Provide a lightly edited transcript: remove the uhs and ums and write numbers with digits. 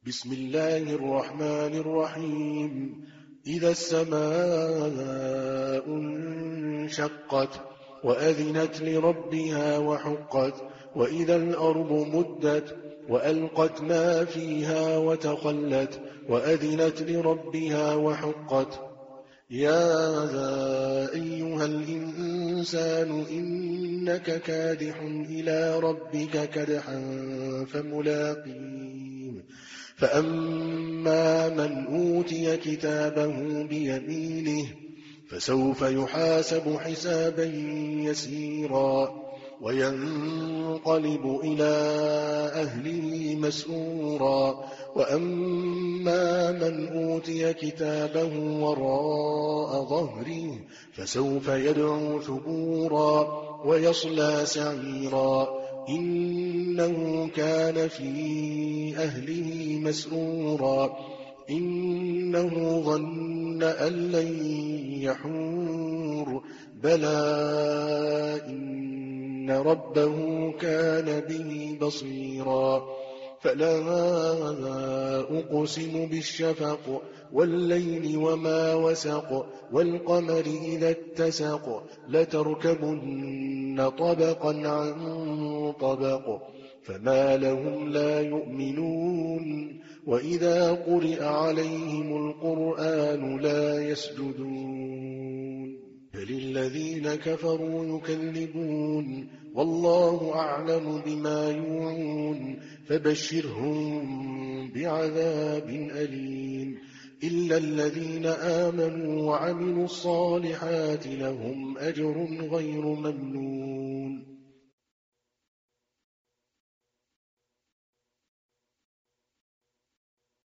بسم الله الرحمن الرحيم. إذا السماء انشقت وأذنت لربها وحقت وإذا الأرض مدت وألقت ما فيها وتخلت وأذنت لربها وحقت. يا أيها الإنسان إنك كادح إلى ربك كدحا فملاقيه. فأما من أوتي كتابه بيمينه فسوف يحاسب حسابا يسيرا وينقلب إلى أهله مسرورا. وأما من أوتي كتابه وراء ظهره فسوف يدعو ثبورا ويصلى سعيرا إنه كان في أهله مسرورا إنه ظن أن لن يحور بلى إن ربه كان به بصيرا. فلا أقسم بالشفق والليل وما وسق والقمر إذا اتسق لتركبن طبقا عن طبق فما لهم لا يؤمنون وإذا قرئ عليهم القرآن لا يسجدون بل الذين كفروا يكذبون والله أعلم بما يوعون فبشرهم بعذاب أليم إلا الذين آمنوا وعملوا الصالحات لهم أجر غير ممنون